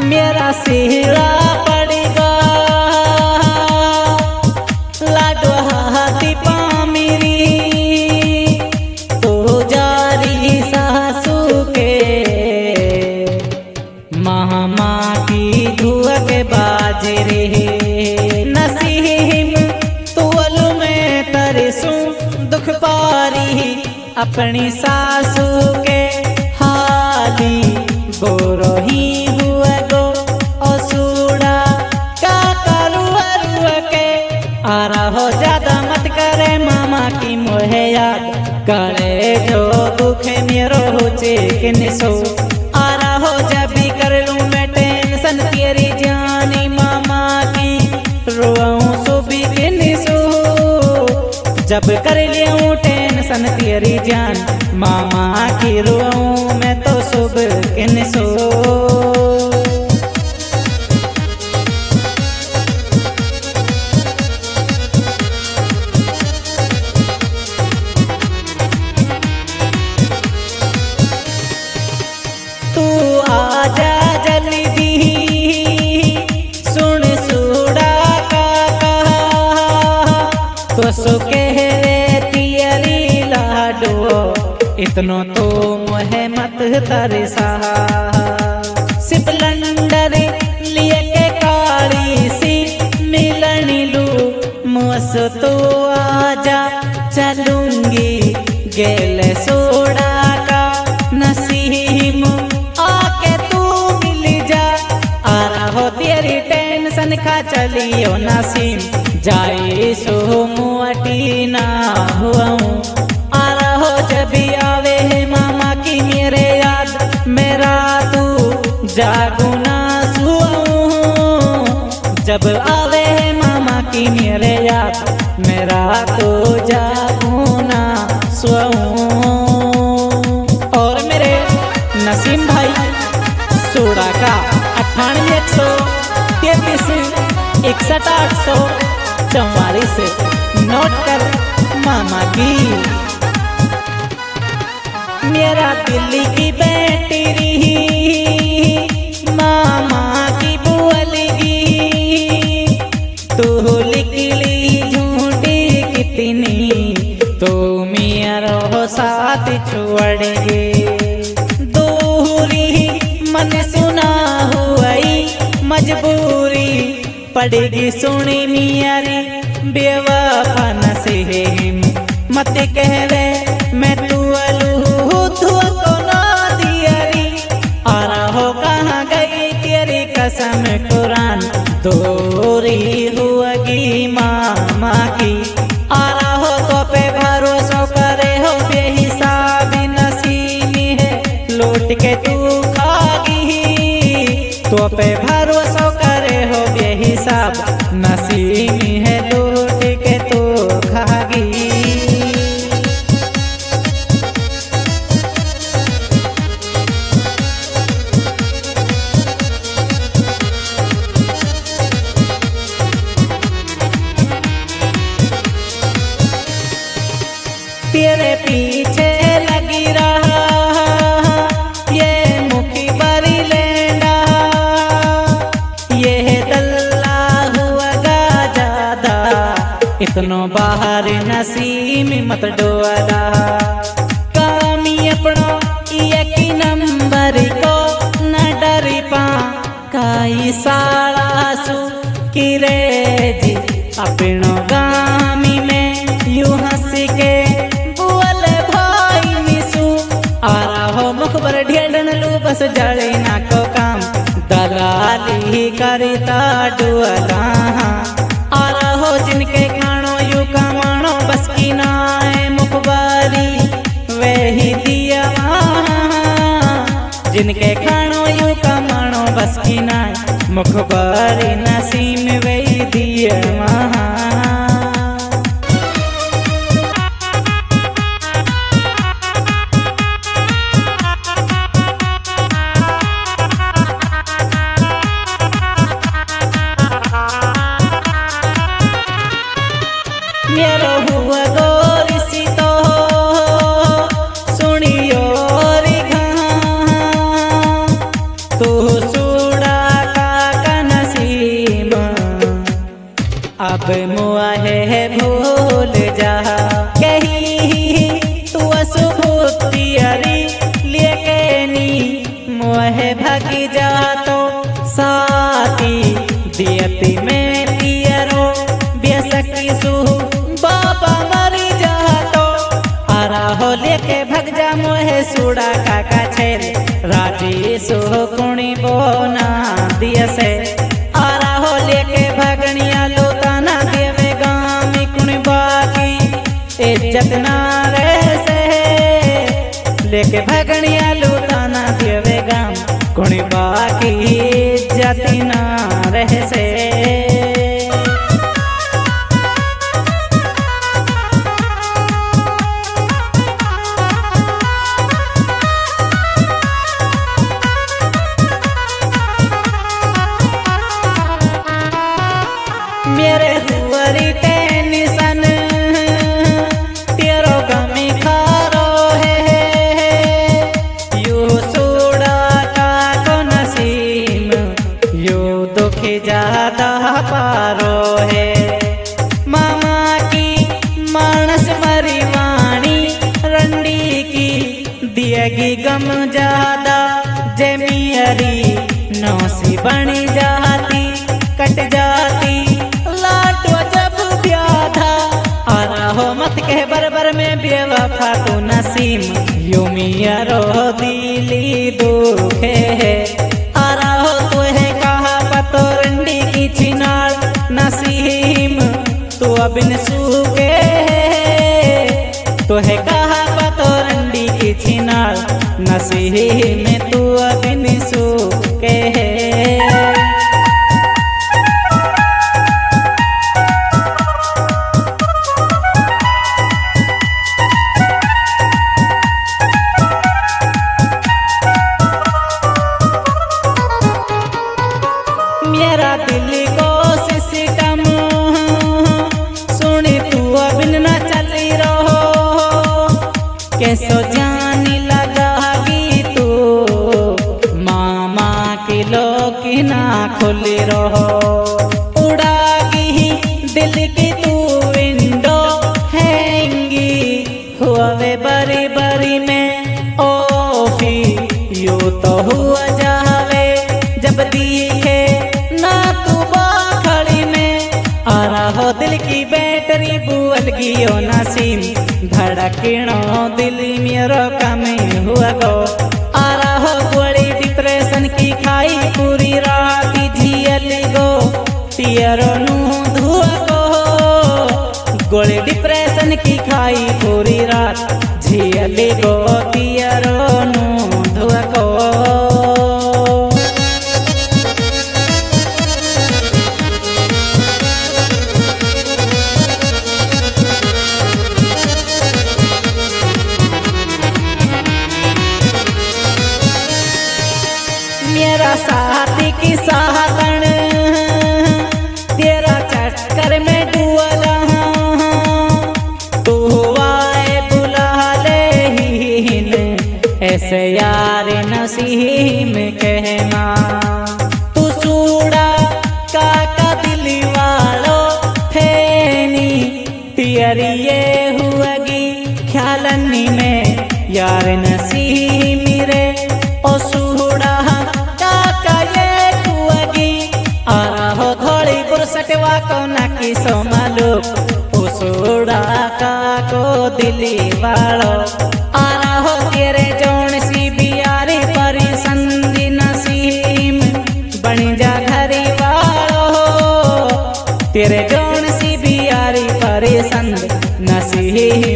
मेरा सिरा पड़ेगा लाडो हाथी पामिरी तो जारी सासू के मामा की धुआ के बाजे रे नसीम तुअल में तरसू दुख पारी अपनी सासू के हाली गोरोही हुआ गो असुड़ा का करुआ रुआ के आ रहो ज्यादा मत करे मामा की मोहे याद करे जो दुखे मेरो हो चिकन सो आ रहो जब भी कर लूं मैं टेंशन तेरी जानी मामा की रोऊं सो भी किन सो जब कर लिया टेंशन तेरी जान मामा की रोऊं मैं तो सुबह किन सो तू आजा जल्दी सुन सुड़ा का कहा तो सो कह तियरी लाडो इतनो तो मोहे मत तरसा सिप लंडर लिए के काली सी मिलनी लू मुस तो आजा चलूंगी गेल सोड़ा का नसीम आके तू मिल जा आ रहो तेरी टेंशन खा चलियो नसीम जाए सो मुअटी ना हुआ आ रहो जब भी आवे है मामा की मेरे याद मेरा तू जागू ना सुऊं जब आवे है मामा की मेरे याद मेरा तो जागू ना सुऊं और मेरे नसीम भाई सोड़ा का 98-133-61-844 नोट कर मामा की मेरा दिल्ली की बैटरी मामा की बुअलगी तू लिखली झूठी कितनी तो मेरा साथ छोड़ गे दूरी मन सुना हुई मजबूरी पड़ेगी सुनी मियारी बेवफा नसीम मत कहवे मैं तू को ना दियरी आ रहो कहाँ गई तेरी कसम कुरान दूरी हुएगी मामा की आ रहो तो पे भरोसा करे हो बेहिसाबी नसीमी है लौट के तू खागी तो पे भरोसा करे हो बेहिसाब नसीमी है लौट के तू खागी तेरे पीछे लगी रहा ये मुखी बरी लेना ये दल्ला हुआ गा ज्यादा इतनो बाहर नसीम मत डोला कामी अपनो एक नंबर को न डरी पा काई साला सु किरे जी अपनो गामी में यूं हंस के मुखबर ढेडन लू बस जड़े ना को काम दलाली करता डुअला आ रहो जिनके खानो यू कमानो बस की नाए मुखबारी वही दिया जिनके खानो यू कमानो बस की नाए मुखबारी नसीम वही दिया मेरो हुआ गोरी सी तो सुनियो रे तू सुड़ा अब मुआ है भूल जा कही तू असुभूतियरी लेके नी मुआ है भागी जा तो साथी दियती में पियरो बेसकी सु बाबा मरी जा तो आरा हो लेके भग जा मोहे सुड़ा काका छेल राजी सु कुणी बोना दिया से आरा हो लेके भगनिया लोताना देवे गामी कुणी बाकी इज्जत ना रह से लेके भगनिया लोताना देवे गाम कुणी बाकी इज्जत ना रह से मेरे हुआरी टेंशन तेरो गमी खारो है यू सोड़ा का को नसीम यू दुख ज्यादा पारो है मामा की मानस मरी वाणी रंडी की दिएगी गम ज्यादा जमीरी नौसी बनी जाती कट जाती जब ब्याधा आरा हो मत कह बरबर में बेवफा तू नसीम यू मिया रो दिली दुखे है आरा हो तू है कहा पतो रंडी की छिनाल नसीम तू अबिन सूखे तो है कहा पतो रंडी की छिनाल नसीम तू अबिन सूखे है मेरा दिल को सिस्टम सुनी तू अबिन न चली रहो कैसो जानी लगागी तू मामा की लोग की ना खुली रहो उड़ागी दिल की तू विंडो हैंगी हुआ वे बरी बरी में ओफी यू तो हुआ जावे जब दिखे हो दिल की बैटरी बुअल गियो नसीम धड़कनो दिल मेरो कमी हुआ गो आरा हो गोली डिप्रेशन की खाई पूरी रात झियल गो तियरो नु धुआ गो गोली डिप्रेशन की खाई पूरी रात झियल गो तियरो नु धुआ गो मेरा साथी की साहतन तेरा चक्कर में डुअला तू आए बुला ले ऐसे यार नसीम कहना तू सूड़ा काका दिल वालो फेनी तियरी ये हुएगी ख्यालनी में यार नसीम रे ओ सूड़ा सटवा को नाकी सोमालो उसोड़ा का को दिली वालो आरा हो तेरे जोन सी बियारी परी संधि नसीम बन जा घरी वालो तेरे जोन सी बियारी परी संध नसीम